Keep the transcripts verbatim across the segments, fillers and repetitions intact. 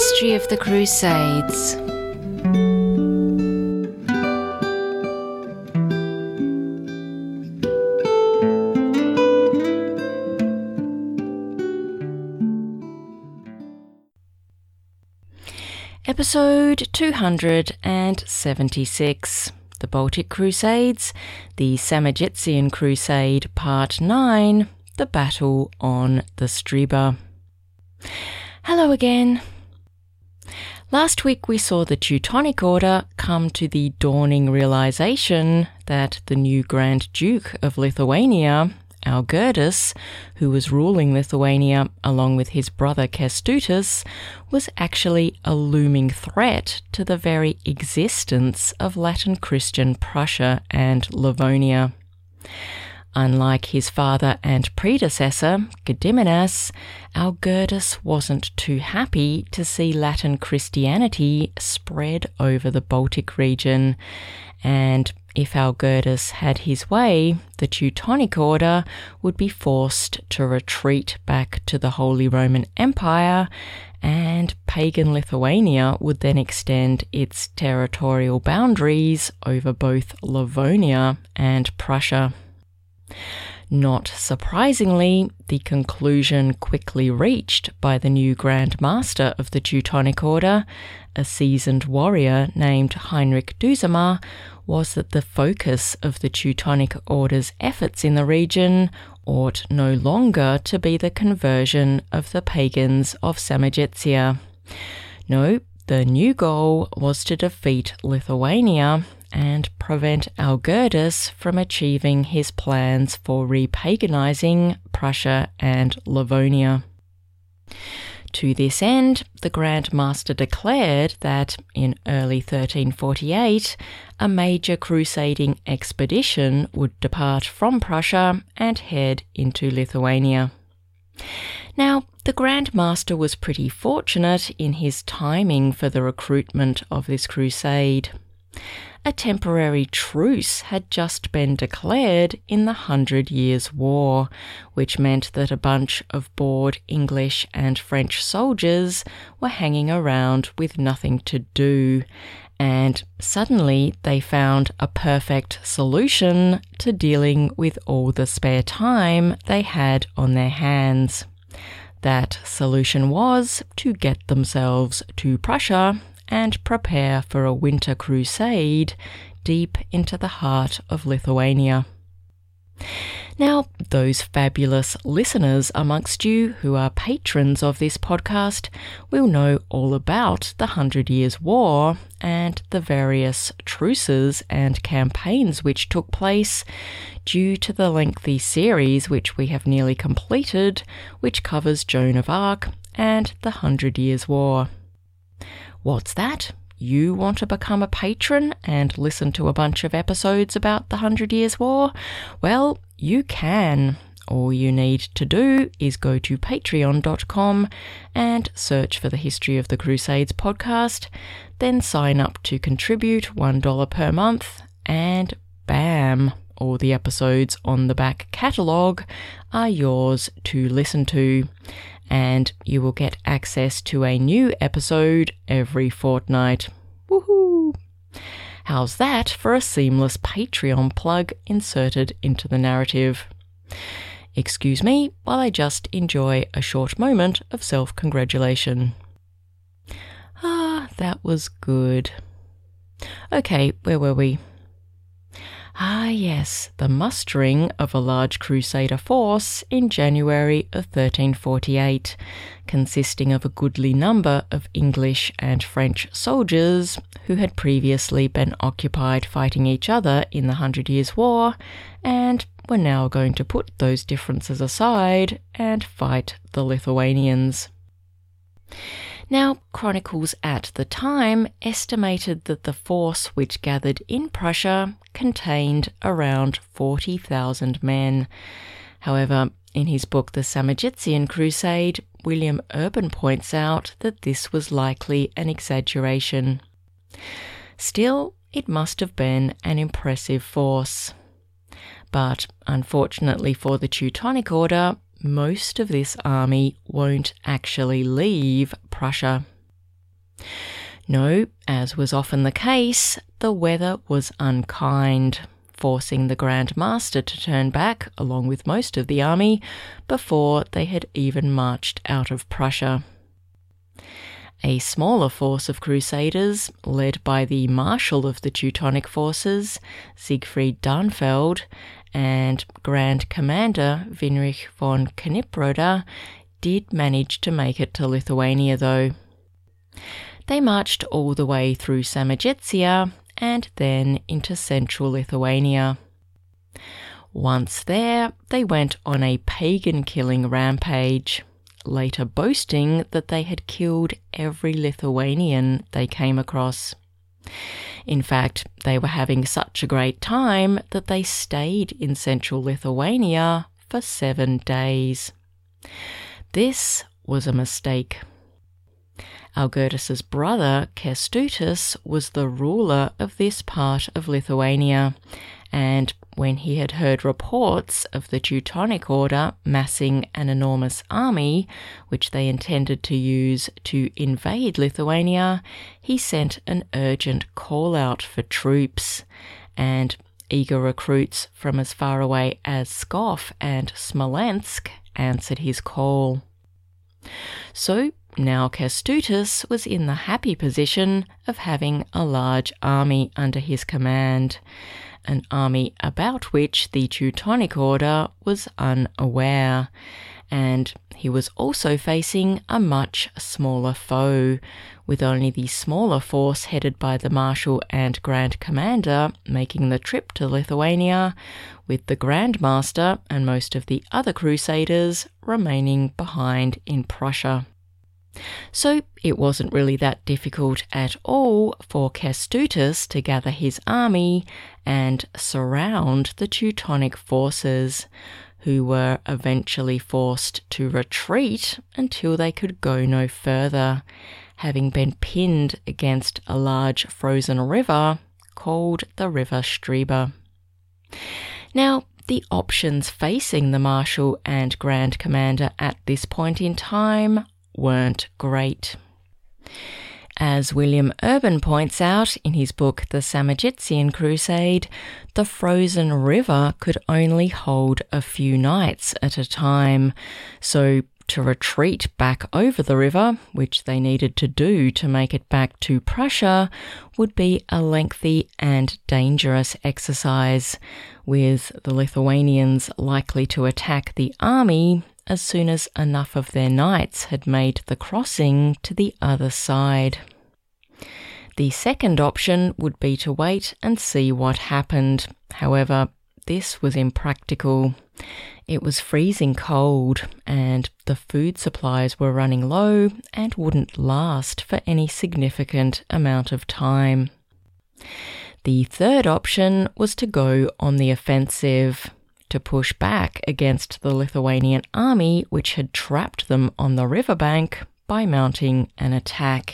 History of the Crusades. Episode two hundred seventy-six, The Baltic Crusades, the Samojetsian Crusade, Part nine, The Battle on the Streba. Hello again. Last week we saw the Teutonic Order come to the dawning realization that the new Grand Duke of Lithuania, Algirdas, who was ruling Lithuania along with his brother Kęstutis, was actually a looming threat to the very existence of Latin Christian Prussia and Livonia. Unlike his father and predecessor, Gediminas, Algirdas wasn't too happy to see Latin Christianity spread over the Baltic region, and if Algirdas had his way, the Teutonic Order would be forced to retreat back to the Holy Roman Empire, and pagan Lithuania would then extend its territorial boundaries over both Livonia and Prussia. Not surprisingly, the conclusion quickly reached by the new Grand Master of the Teutonic Order, a seasoned warrior named Heinrich Duusemer, was that the focus of the Teutonic Order's efforts in the region ought no longer to be the conversion of the pagans of Samojetsia. No, the new goal was to defeat Lithuania and prevent Algirdas from achieving his plans for repaganizing Prussia and Livonia. To this end, the Grand Master declared that in early thirteen forty-eight, a major crusading expedition would depart from Prussia and head into Lithuania. Now, the Grand Master was pretty fortunate in his timing for the recruitment of this crusade. A temporary truce had just been declared in the Hundred Years' War, which meant that a bunch of bored English and French soldiers were hanging around with nothing to do, and suddenly they found a perfect solution to dealing with all the spare time they had on their hands. That solution was to get themselves to Prussia and prepare for a winter crusade deep into the heart of Lithuania. Now, those fabulous listeners amongst you who are patrons of this podcast will know all about the Hundred Years' War and the various truces and campaigns which took place due to the lengthy series which we have nearly completed, which covers Joan of Arc and the Hundred Years' War. What's that? You want to become a patron and listen to a bunch of episodes about the Hundred Years' War? Well, you can. All you need to do is go to patreon dot com and search for the History of the Crusades podcast, then sign up to contribute one dollar per month, and bam, all the episodes on the back catalogue are yours to listen to. And you will get access to a new episode every fortnight. Woohoo! How's that for a seamless Patreon plug inserted into the narrative? Excuse me while I just enjoy a short moment of self-congratulation. Ah, that was good. Okay, where were we? Ah yes, the mustering of a large crusader force in January of thirteen forty-eight, consisting of a goodly number of English and French soldiers who had previously been occupied fighting each other in the Hundred Years' War and were now going to put those differences aside and fight the Lithuanians. Now, chronicles at the time estimated that the force which gathered in Prussia contained around forty thousand men. However, in his book The Samojetsian Crusade, William Urban points out that this was likely an exaggeration. Still, it must have been an impressive force. But unfortunately for the Teutonic Order, most of this army won't actually leave Prussia. No, as was often the case, the weather was unkind, forcing the Grand Master to turn back along with most of the army before they had even marched out of Prussia. A smaller force of crusaders, led by the Marshal of the Teutonic forces, Siegfried Darnfeld, and Grand Commander Winrich von Kniprode, did manage to make it to Lithuania though. They marched all the way through Samogitia and then into central Lithuania. Once there, they went on a pagan-killing rampage, later boasting that they had killed every Lithuanian they came across. In fact, they were having such a great time that they stayed in central Lithuania for seven days. This was a mistake. Algirdas' brother, Kęstutis, was the ruler of this part of Lithuania, and when he had heard reports of the Teutonic Order massing an enormous army, which they intended to use to invade Lithuania, he sent an urgent call-out for troops, and eager recruits from as far away as Pskov and Smolensk answered his call. So now Kęstutis was in the happy position of having a large army under his command, an army about which the Teutonic Order was unaware, and he was also facing a much smaller foe, with only the smaller force headed by the Marshal and Grand Commander making the trip to Lithuania, with the Grand Master and most of the other Crusaders remaining behind in Prussia. So it wasn't really that difficult at all for Kęstutis to gather his army and surround the Teutonic forces, who were eventually forced to retreat until they could go no further, having been pinned against a large frozen river called the River Streba. Now, the options facing the Marshal and Grand Commander at this point in time weren't great. As William Urban points out in his book The Samogitian Crusade, the frozen river could only hold a few nights at a time, so to retreat back over the river, which they needed to do to make it back to Prussia, would be a lengthy and dangerous exercise, with the Lithuanians likely to attack the army as soon as enough of their knights had made the crossing to the other side. The second option would be to wait and see what happened. However, this was impractical. It was freezing cold, and the food supplies were running low and wouldn't last for any significant amount of time. The third option was to go on the offensive, to push back against the Lithuanian army which had trapped them on the riverbank by mounting an attack.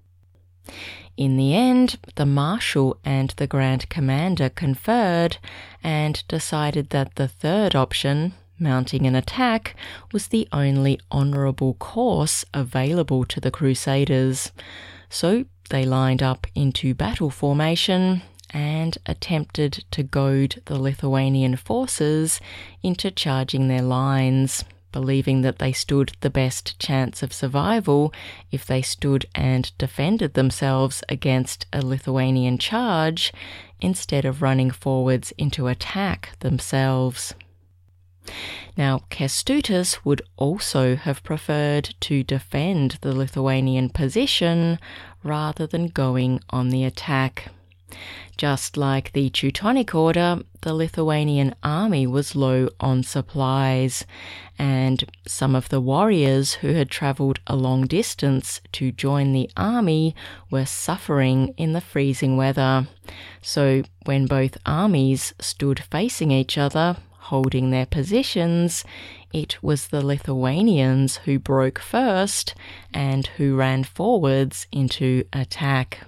In the end, the Marshal and the Grand Commander conferred and decided that the third option, mounting an attack, was the only honourable course available to the Crusaders. So they lined up into battle formation and attempted to goad the Lithuanian forces into charging their lines, believing that they stood the best chance of survival if they stood and defended themselves against a Lithuanian charge instead of running forwards into attack themselves. Now, Kęstutis would also have preferred to defend the Lithuanian position rather than going on the attack. Just like the Teutonic Order, the Lithuanian army was low on supplies, and some of the warriors who had travelled a long distance to join the army were suffering in the freezing weather. So when both armies stood facing each other, holding their positions, it was the Lithuanians who broke first and who ran forwards into attack.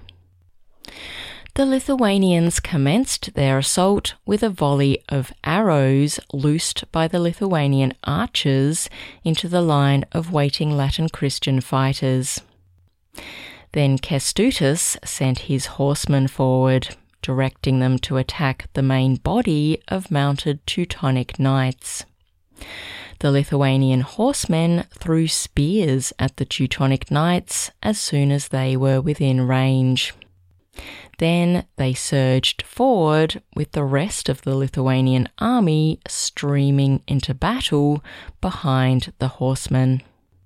The Lithuanians commenced their assault with a volley of arrows loosed by the Lithuanian archers into the line of waiting Latin Christian fighters. Then Kęstutis sent his horsemen forward, directing them to attack the main body of mounted Teutonic knights. The Lithuanian horsemen threw spears at the Teutonic knights as soon as they were within range. Then they surged forward with the rest of the Lithuanian army streaming into battle behind the horsemen.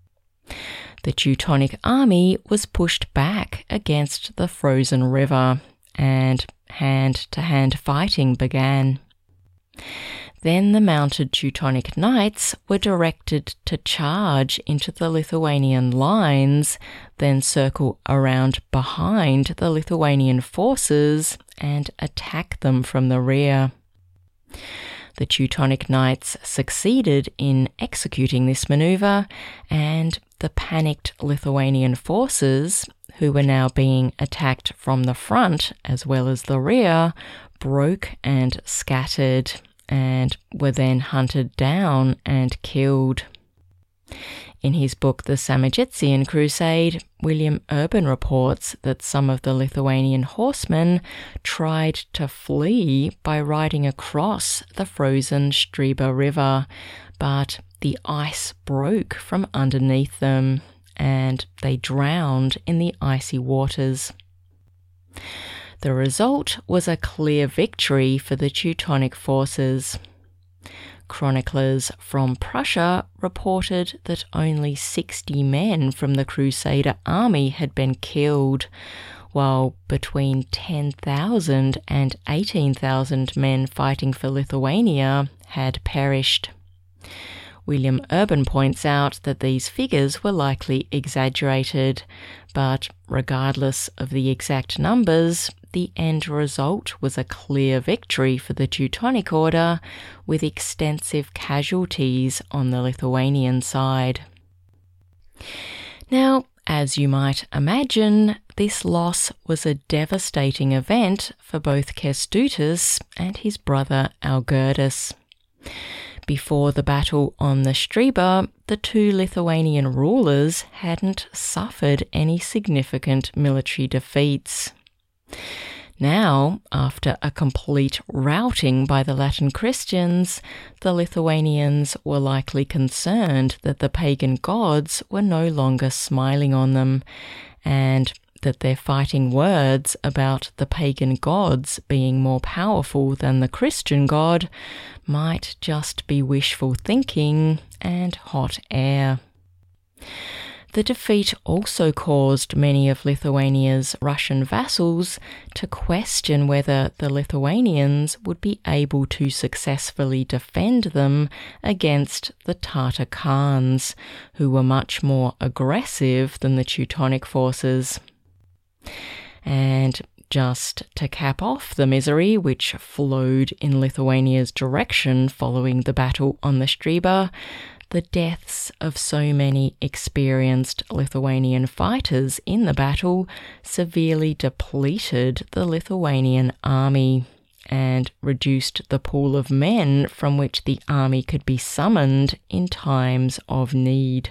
The Teutonic army was pushed back against the frozen river, and hand-to-hand fighting began. Then the mounted Teutonic knights were directed to charge into the Lithuanian lines, then circle around behind the Lithuanian forces and attack them from the rear. The Teutonic knights succeeded in executing this maneuver, and the panicked Lithuanian forces, who were now being attacked from the front as well as the rear, broke and scattered, and were then hunted down and killed. In his book The Samogytsian Crusade, William Urban reports that some of the Lithuanian horsemen tried to flee by riding across the frozen Stryba River, but the ice broke from underneath them, and they drowned in the icy waters. The result was a clear victory for the Teutonic forces. Chroniclers from Prussia reported that only sixty men from the Crusader army had been killed, while between ten thousand and eighteen thousand men fighting for Lithuania had perished. William Urban points out that these figures were likely exaggerated, but regardless of the exact numbers, the end result was a clear victory for the Teutonic Order, with extensive casualties on the Lithuanian side. Now, as you might imagine, this loss was a devastating event for both Kęstutis and his brother Algirdus. Before the battle on the Stryba, the two Lithuanian rulers hadn't suffered any significant military defeats. Now, after a complete routing by the Latin Christians, the Lithuanians were likely concerned that the pagan gods were no longer smiling on them, and that their fighting words about the pagan gods being more powerful than the Christian God might just be wishful thinking and hot air. The defeat also caused many of Lithuania's Russian vassals to question whether the Lithuanians would be able to successfully defend them against the Tatar Khans, who were much more aggressive than the Teutonic forces. And just to cap off the misery which flowed in Lithuania's direction following the battle on the Stryba, the deaths of so many experienced Lithuanian fighters in the battle severely depleted the Lithuanian army and reduced the pool of men from which the army could be summoned in times of need.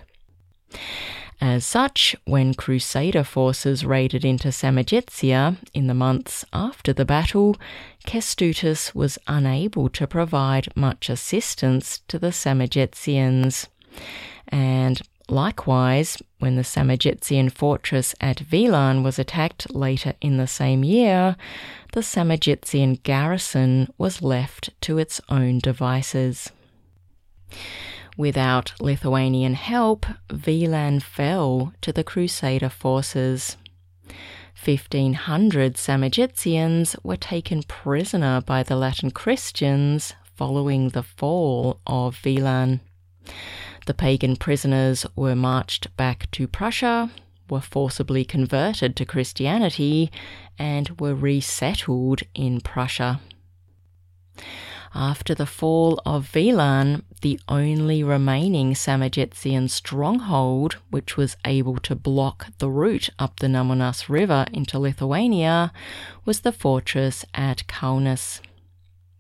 As such, when Crusader forces raided into Samogytsia in the months after the battle, Kęstutis was unable to provide much assistance to the Samogytsians. And likewise, when the Samogytsian fortress at Vilan was attacked later in the same year, the Samogytsian garrison was left to its own devices. Without Lithuanian help, Vilan fell to the Crusader forces. fifteen hundred Samogytsians were taken prisoner by the Latin Christians following the fall of Vilan. The pagan prisoners were marched back to Prussia, were forcibly converted to Christianity, and were resettled in Prussia. After the fall of Vilan, the only remaining Samogytsian stronghold, which was able to block the route up the Nemunas River into Lithuania, was the fortress at Kaunas.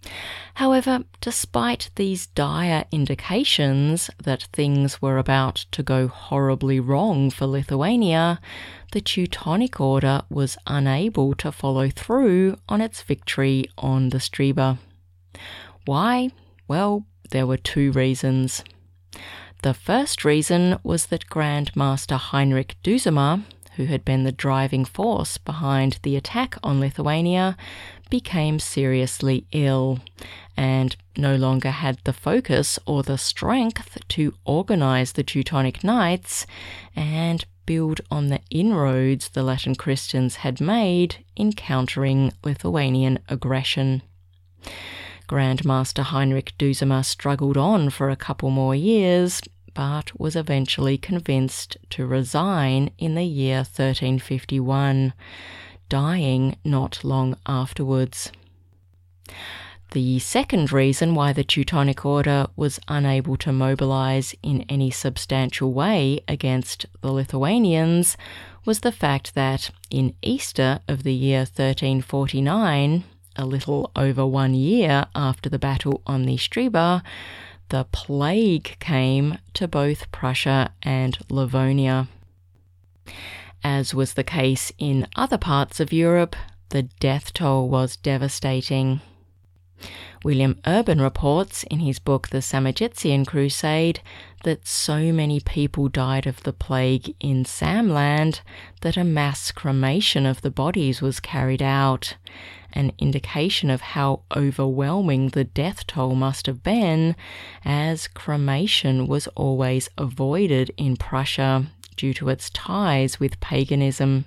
However, despite these dire indications that things were about to go horribly wrong for Lithuania, the Teutonic Order was unable to follow through on its victory on the Strība. Why? Well, there were two reasons. The first reason was that Grand Master Heinrich Duusemer, who had been the driving force behind the attack on Lithuania, became seriously ill and no longer had the focus or the strength to organise the Teutonic Knights and build on the inroads the Latin Christians had made in countering Lithuanian aggression. Grand Master Heinrich Duusemer struggled on for a couple more years, but was eventually convinced to resign in the year thirteen fifty-one, dying not long afterwards. The second reason why the Teutonic Order was unable to mobilise in any substantial way against the Lithuanians was the fact that in Easter of the year thirteen forty-nine, a little over one year after the battle on the Strība, the plague came to both Prussia and Livonia. As was the case in other parts of Europe, the death toll was devastating. William Urban reports in his book The Samogitian Crusade that so many people died of the plague in Samland that a mass cremation of the bodies was carried out, an indication of how overwhelming the death toll must have been, as cremation was always avoided in Prussia due to its ties with paganism.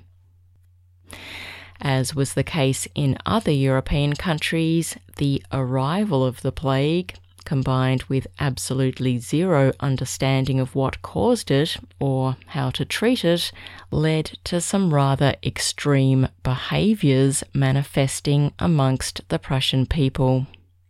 As was the case in other European countries, the arrival of the plague, combined with absolutely zero understanding of what caused it or how to treat it, led to some rather extreme behaviours manifesting amongst the Prussian people.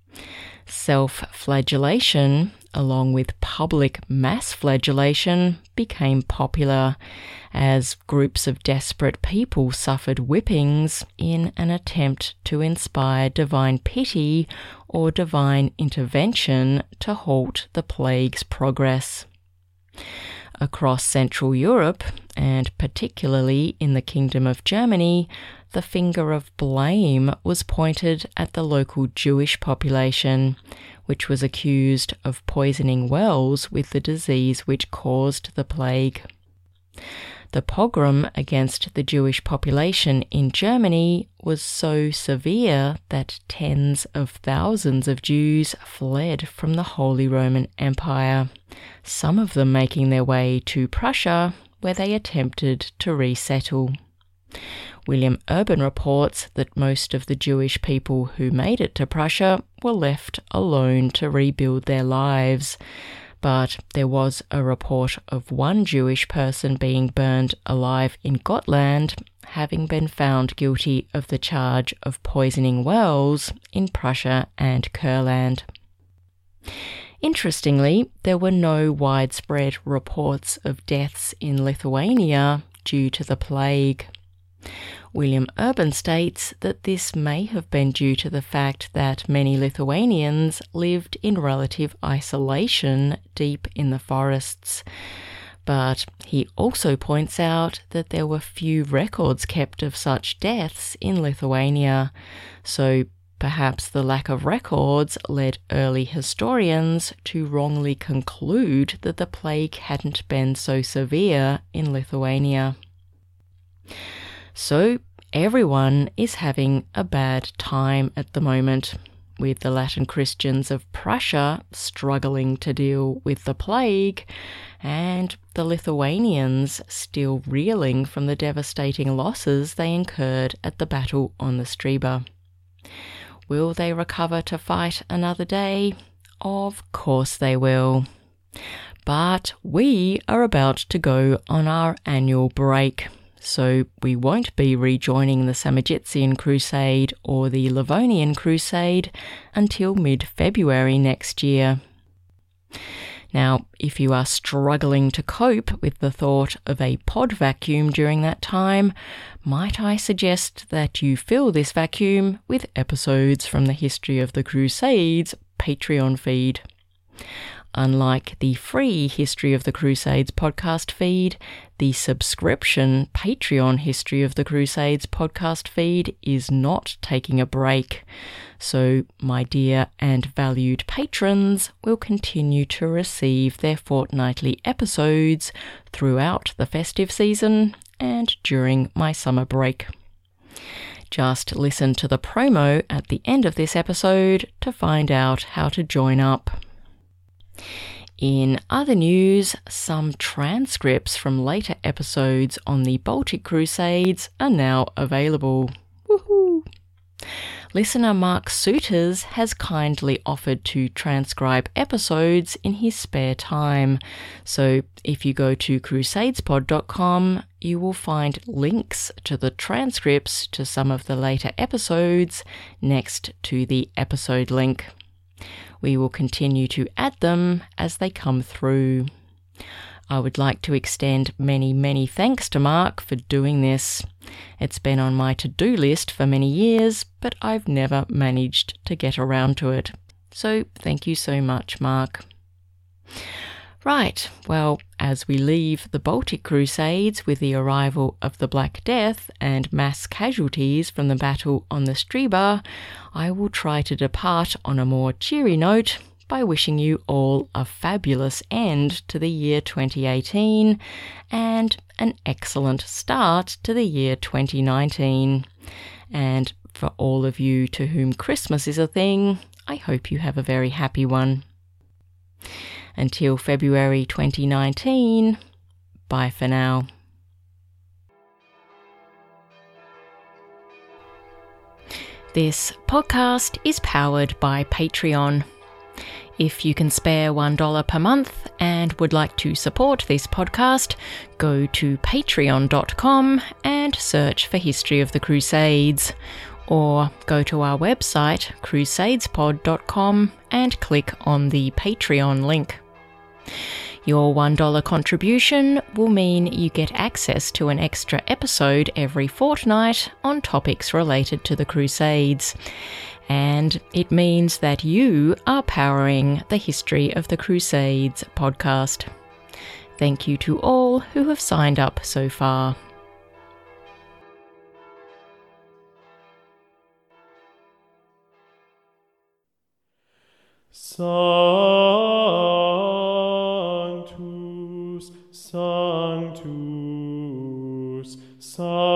Self-flagellation, along with public mass flagellation, became popular as groups of desperate people suffered whippings in an attempt to inspire divine pity or divine intervention to halt the plague's progress. Across Central Europe, and particularly in the Kingdom of Germany, the finger of blame was pointed at the local Jewish population, which was accused of poisoning wells with the disease which caused the plague. The pogrom against the Jewish population in Germany was so severe that tens of thousands of Jews fled from the Holy Roman Empire, some of them making their way to Prussia, where they attempted to resettle. William Urban reports that most of the Jewish people who made it to Prussia were left alone to rebuild their lives, but there was a report of one Jewish person being burned alive in Gotland, having been found guilty of the charge of poisoning wells in Prussia and Kurland. Interestingly, there were no widespread reports of deaths in Lithuania due to the plague. William Urban states that this may have been due to the fact that many Lithuanians lived in relative isolation deep in the forests. But he also points out that there were few records kept of such deaths in Lithuania, so perhaps the lack of records led early historians to wrongly conclude that the plague hadn't been so severe in Lithuania. So everyone is having a bad time at the moment, with the Latin Christians of Prussia struggling to deal with the plague, and the Lithuanians still reeling from the devastating losses they incurred at the battle on the Strība. Will they recover to fight another day? Of course they will. But we are about to go on our annual break, so we won't be rejoining the Samogitian Crusade or the Livonian Crusade until mid-February next year. Now, if you are struggling to cope with the thought of a pod vacuum during that time, might I suggest that you fill this vacuum with episodes from the History of the Crusades Patreon feed. Unlike the free History of the Crusades podcast feed, the subscription Patreon History of the Crusades podcast feed is not taking a break. So, my dear and valued patrons will continue to receive their fortnightly episodes throughout the festive season and during my summer break. Just listen to the promo at the end of this episode to find out how to join up. In other news, some transcripts from later episodes on the Baltic Crusades are now available. Woohoo! Listener Mark Souters has kindly offered to transcribe episodes in his spare time. So if you go to crusadespod dot com, you will find links to the transcripts to some of the later episodes next to the episode link. We will continue to add them as they come through. I would like to extend many, many thanks to Mark for doing this. It's been on my to-do list for many years, but I've never managed to get around to it. So thank you so much, Mark. Right, well, as we leave the Baltic Crusades with the arrival of the Black Death and mass casualties from the battle on the Streba, I will try to depart on a more cheery note by wishing you all a fabulous end to the year twenty eighteen and an excellent start to the year twenty nineteen. And for all of you to whom Christmas is a thing, I hope you have a very happy one. Until February twenty nineteen, bye for now. This podcast is powered by Patreon. If you can spare one dollar per month and would like to support this podcast, go to patreon dot com and search for History of the Crusades, or go to our website crusadespod dot com and click on the Patreon link. Your one dollar contribution will mean you get access to an extra episode every fortnight on topics related to the Crusades. And it means that you are powering the History of the Crusades podcast. Thank you to all who have signed up so far. Sanctus, Sanctus, Sanctus.